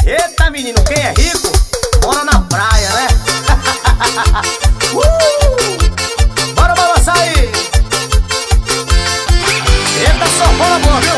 Eita, menino, quem é rico mora na praia, né? Bora balançar aí. Eita, sanfona boa, viu?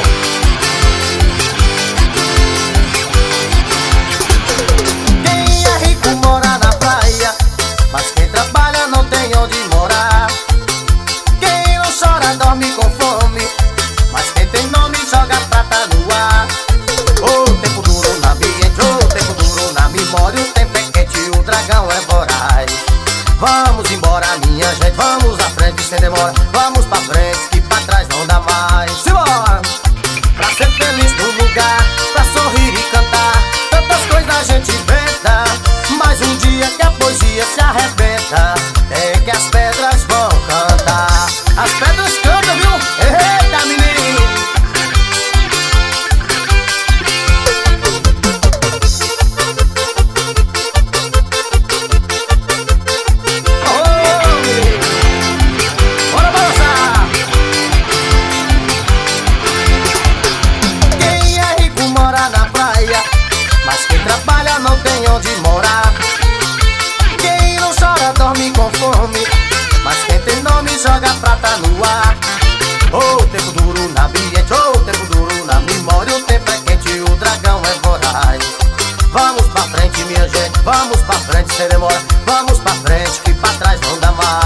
Quem é rico mora na praia, mas quem trabalha não tem onde morar. Quem não chora dorme com fome, mas quem tem nome joga prata no ar. O tempo duro no ambiente, o tempo duro na memória. O tempo é quente, o dragão é voraz. Vamos embora, minha gente, vamos à frente sem demora. Vamos pra frente, que pra trás não dá mais. Simbora! Pra ser feliz no lugar, pra sorrir e cantar, tantas coisas a gente inventa, mas um dia que a poesia se arrebenta, é que as pedras vão cantar. As pedras cantam, viu? Eita, menino! Bora balançar! Quem é rico mora na praia, mas quem trabalha não tem onde morar. Quem não chora dorme com fome, mas quem tem nome joga prata no ar. O tempo duro no ambiente, o tempo duro na memória. O tempo é quente, o dragão é voraz. Vamos pra frente, minha gente, vamos pra frente sem demora. Vamos pra frente, que pra trás não dá mais.